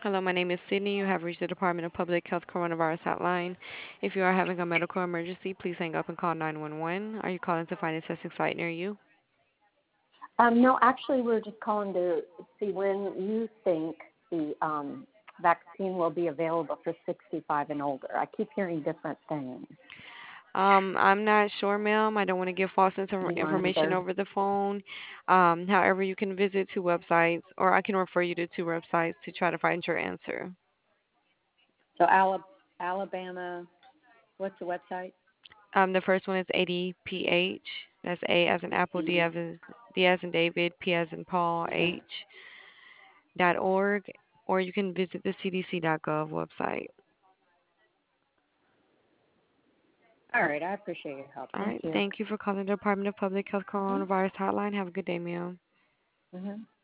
Hello, my name is Sydney. You have reached the Department of Public Health Coronavirus Hotline. If you are having a medical emergency, please hang up and call 911. Are you calling to find a testing site near you? No, actually, we're just calling to see when you think the vaccine will be available for 65 and older. I keep hearing different things. I'm not sure, ma'am. I don't want to give false You know, information either. over the phone. However, you can visit two websites, or I can refer you to two websites to try to find your answer. So Alabama, what's the website? The first one is ADPH. That's A as in Apple, D as in David, P as in Paul, H .org, or you can visit the CDC.gov website. All right, I appreciate your help. All Thank right. you. Thank you for calling the Department of Public Health Mm-hmm. Coronavirus Hotline. Have a good day, ma'am. Mm-hmm.